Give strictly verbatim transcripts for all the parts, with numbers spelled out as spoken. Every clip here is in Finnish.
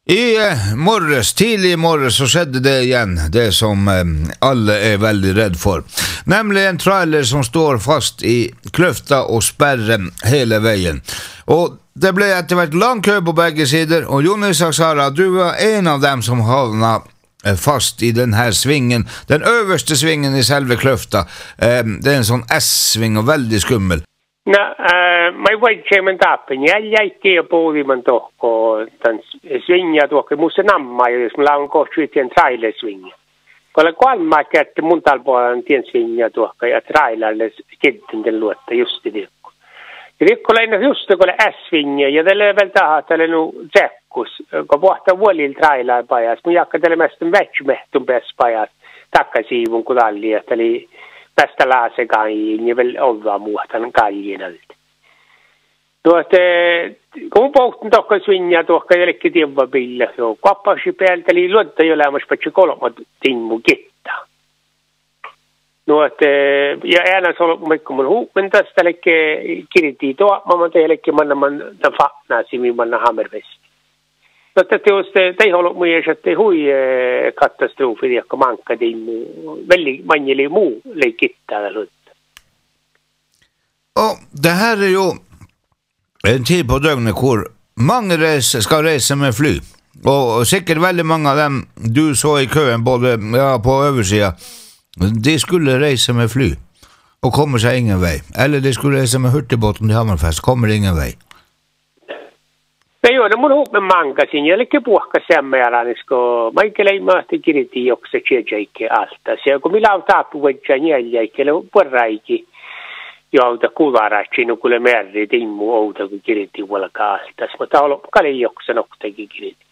I morges, tidlig i morges så skjedde det igjen, det som eh, alle er veldig redd for. Nemlig en trailer som står fast i kløfta og sperrer hele veien. Og det ble etter hvert lang kø på begge sider, og Jonny Saksara, du var en av dem som havna eh, fast i denne svingen, den øverste svingen i selve kløfta. Eh, det er en sånn S-sving og veldig skummel. No, äh, mä ei voi semmoinen tappin. Ja jäikki jo puhuiman tohko tämän svinja tuohon. Musta namma, jos mulla on kohta yhden trailersvinja. Kun olen kolmaa kättä mun talpuolen tien svinja tuohon ja trailerille kettin luotta just i viikko. Ja viikko oli just kun oli S-svinja ja tällä ei vielä tahaa tällä nu tsekkus. Kun pohtaa vuolilla trailer pajas. Mun jakka tällä mestun vätsymehtun päässä pajas takkasiivun kun talli. Eli tästä laasekaan ja vielä ollaan muuhtan kaljinalta. Tuosta, kun mun pohtin tohka svinja tuohka jälkeen tievä pillä, joo, kappasi päältä, eli luotta jo lämmäs patsi kolmat timmu kittaa. Tuosta, ja äänä se on mikko mun huumen tästä, eli kirjoitti tuo, mä teillekin manna man tämän fatnaa simi manna hammervesti. Mutta teosta, ei ollut myös, että hui katastrofi, joka mankka timmu, väldigt manjeli muu leikittaa tällä. Och det här är ju en tid på døgnet hvor mange reis, skal reise med fly. Og, og sikkert veldig mange av dem du så i køen, både ja, på oversida, de skulle reise med fly og kommer seg ingen vei. Eller de skulle reise med hurtigbåten til Hammerfest, kommer ingen vei. Nej, joo, no mun huume mankasin, ja liikke puhka semmäärän, koska Michael ei mahti kirjoitti jokse tjejäikke alta. Se kun millä on taapu vajan jäljäikke, porraiki, jouta kuvaratsi, no kuule merri timmu outa, kun kirjoitti vuolka alta. Mutta olo kali jokse noktakin kirjoitti.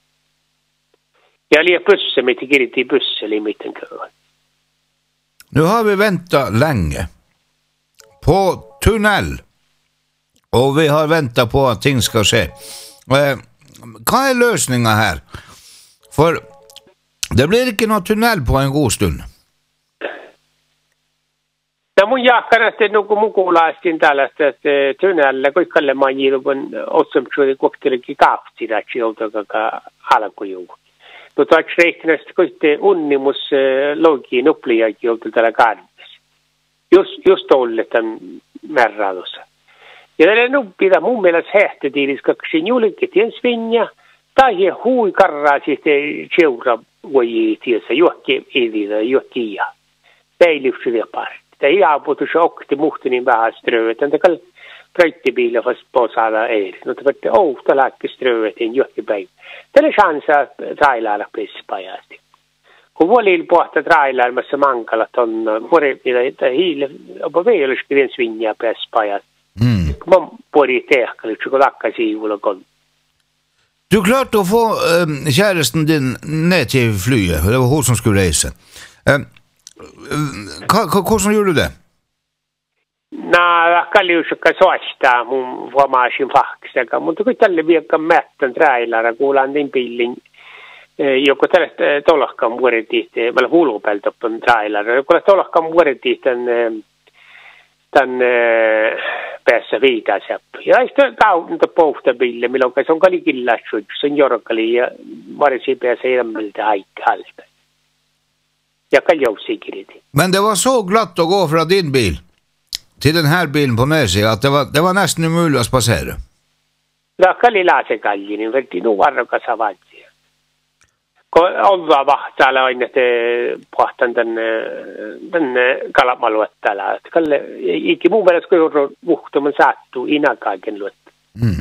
Ja liian pysse, mitä kirjoitti pysse, eli miten käy. Nu har vi väntat länge på tunnel. Og vi har ventet på at ting skal skje. Eh, hva er løsningen her? For det blir ikke noe tunnel på en god stund. No mun jakkan, että nuku mukulaistin tällaista, että tunnella, kun kalle manjilu, kun otsumtsuudi koktelikin kaaptida, että joutaka alkujuun. No tuossa reikkinästä, kun unnimus logiin nupliakin joutu tällä kaadimessa. Just, just olle tämän märraadossa. Ja tällä nuppida mun mielestä hehtetiilis, kaksi juliketien svinja, tai hui karraa sitten seura voi tiesä, johonkin editä, johonkin ja. Päilipsi vielä pari. Tämä ei aaputus okti muhtinin vähän strööt, että kall pröjttibiila fast på saada eri. No tämä outa lääkki ströötin johonkin päivä. Tällä chansa trailailla pessipajasti. Kun vuolilla pohtaa trailailmassa mankalat on, vuori mitä hiile, opa veilöskirien svinja pessipajasti. Mm. Man borde täcka lite choklad sivulla kon. Du klarte å få um, kjæresten din ned til flyet, det var hun som skulle reise. Um, Hvordan gjorde du det? Nej, jag kan ju skicka såsta mun formasin faksa, mutta kun tälle viekka mättän trailara kuulan din pillin. Joku tälle tolakkan vuoretit, meillä hulupelta on trailara. Joku tolakkan vuoretit tämän tämän päässä viitasap. Ja sitten kaunta pohtabille, milloin se on kaikilla se on jorkali ja varsin päässä ilmeltä aikhalta. Ja kaljousikiriti. Men det var så glatt att gå från din bil till den här bilen på Närsi att det var, det var nästan umuligt att spacera. Ja kalilla se kaljini, verti nu varroka savatsia. Kun olla vahtalla aina, että pohtan tämän, tämän kalamaluettala. Kalle, ikke muun mielestä kun on vuhtuman sattuu inakaakin luetta. Mm.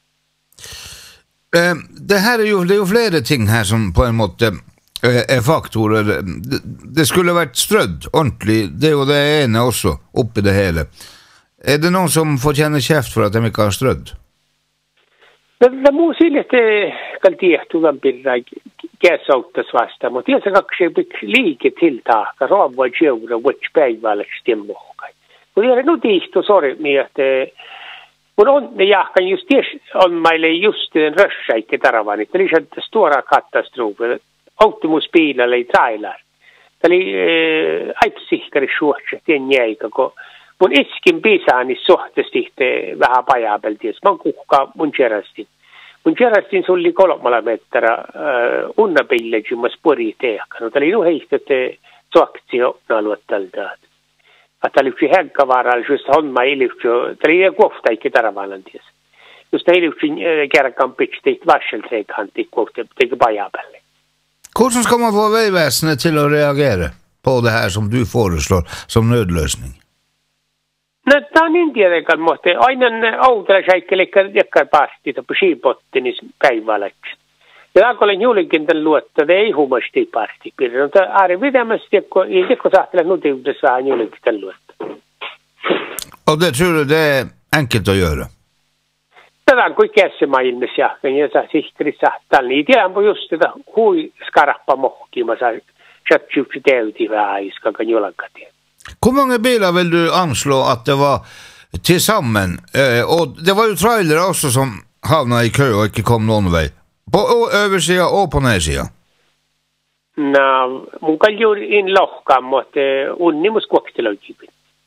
Eh, det här är ju, det är ju flera ting här som på en måte eh, är faktorer. Det, det skulle varit strödd ordentligt, det är ju det ena också, uppe i det hela. Är det någon som får känna käft för att de inte har strödd? Det muusi lehti kaltiehtuvan pirrai käsauttas vasta, mutta tiesä kaksi liike tiltaakka, raavua seura, which päivällä stemmohkai. Kun tiedä nyt ihtu sori miehtä, kun on ne jahkan just ties on meille just den rössäikke taravani, eli se stora katastrofi, automuspiilalla ei trailer. Eli aipsihkari suhtsa, tien jäikä, kun mun iskin pisaani sohtesti vähän pajaapeltiin, mä kuhkaa mun tjerasti. Mun kerrastin sulli kolmalla meträ uh, unnapille, kun mä spori teekka. No täällä ei ole heistä suaktio naluottalta. Että oli yksi henkkavaralla, just homma ilmestyi, täällä ei kohta eikä tarvaanan ties. Just ilmestyi kerran pitää varseltreikhantti kohta, teikä pajapälle. Hur ska man få vägväsendet till att reagera på det här som du föreslår som nödlösning? No, tämä on niin tietenkään, mutta aina outoja säikkeli, jotka päästivät på skipottenis päiväläksi. Ja tämä olen juurikin tämän luottaa, että ei huomasti päästi. Mutta arvitämästi, ei teko saatella nutiudessa vähän juurikin tämän luottaa. Och det tror du det är enkelt att göra? Tätä on kuin käsimailmissa jahkan, ja saa sihteri saattaa. Niin tiedän just tätä hui skarappa mohkima, saa satsuksi täyti vähän aiskakaan jolkakin. Hur många bilar vill du anslå att det var tillsammans? Eh, och det var ju trailer också som hamnade i kö och inte kom någon väg. På översidan och på nedsidan? No, mun kan juuri in lohkaan, mutta unnimus koktelöikipin.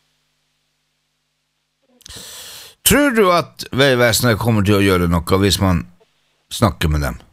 Tror du att vägväsendet kommer till att göra något hvis man snackar med dem?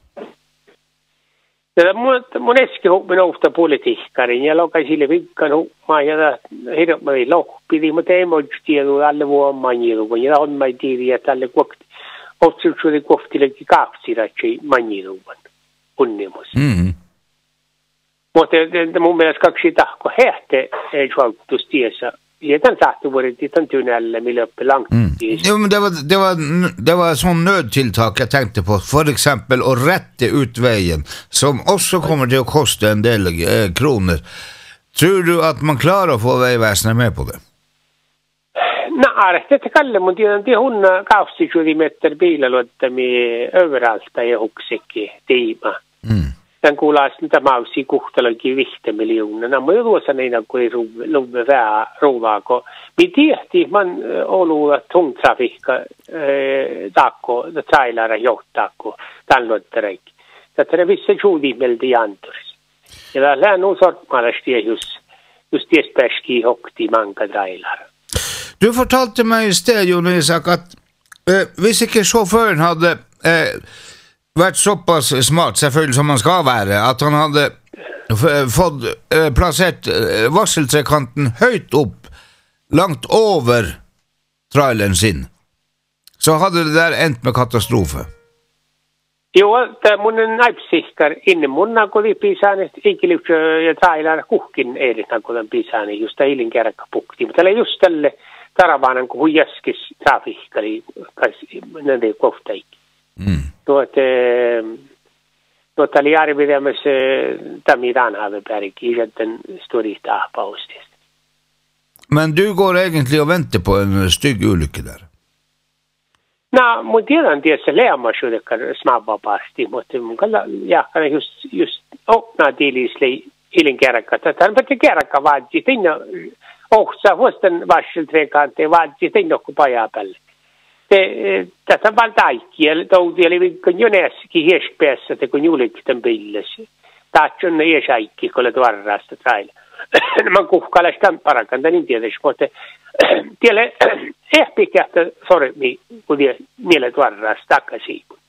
Ja mun, mun eski huomioon ofta politiikkarin ja lokai sille vikkan huomioon ja hirveän ei lohpidi, mutta ei moi tiedä alle vuomaan jiruun ja on mai tiedä tälle kohti otsuksudi kohtillekin kaapsiratsi manjiruun unnimus. Mm. Mutta mun mielestä kaksi tahko hehte ei suoltus tiessä. Ja den satt varit i den tunneln med uppe långt. Mm. Jo, men det var det var det var sån nödtilltag jag tänkte på, för exempel att rätta ut vägen som också kommer till att kosta en del eh, kronor. Tror du att man klarar att få vägväsendet med på det? Nej, det kallar man det det hon kausitjudi meter bilalåtta med överallt där också tema. Mm. Den kuulaa sitä mausi kuhtaloikin vihte miljoonana. Mä jo tuossa neina, kun ei luve vähän ruuvaa, kun me tiehti, man olu tungtrafikka taakko, trailara johtaakko, tallottereikki. Tätä ne visse juudimelti janturis. Ja täällä on nu sortmaalasti just, just tiespäski hokti manka trailara. Du fortalte mig i sted, Jon Isak, att eh, hvis ikke chauffören hade eh, varit så pass smart, selvfølgelig som man ska vara, att han hade f- fått eh, placerat eh, varseltrekanten höjt upp, långt över trailern sin, så hade det där änt med katastrofer. Joo, tämä mun naipsikkar inne mun nakoli pisaanet ikilyksä ja trailar kuhkin eritän kun pisaanet just eilin kerran pukti, mutta tällä just tälle taravaanan kun huijaskis trafikkali kasi näde kohtai. Mm. Tuote tuota oli arvioimassa tamidan have pärki jätten storista paustis. Men du går egentligen och väntar på en stygg olycka där. No, mun tiedän tietysti leamassuudekka snabbaasti, mutta mun kalla jahkana just, just opnaa tiilisli ilin kerrakka. Tätä on pätkä kerrakka vaadji, tinno ohtsa vuosten varseltrekanteen vaadji, tinno kun pajaa päälle. Tätä on vaan taikki, ja touti oli viikon joneskin hiespäässä, te kun julikten pillesi. Taatsi on ne jäsäikki, kun olet varrasta trailla. Mä kuhkalla sitä parakan, niin tietysti, mutta tielle ehpikähtä sormi, kun mielet varrasta takaisin.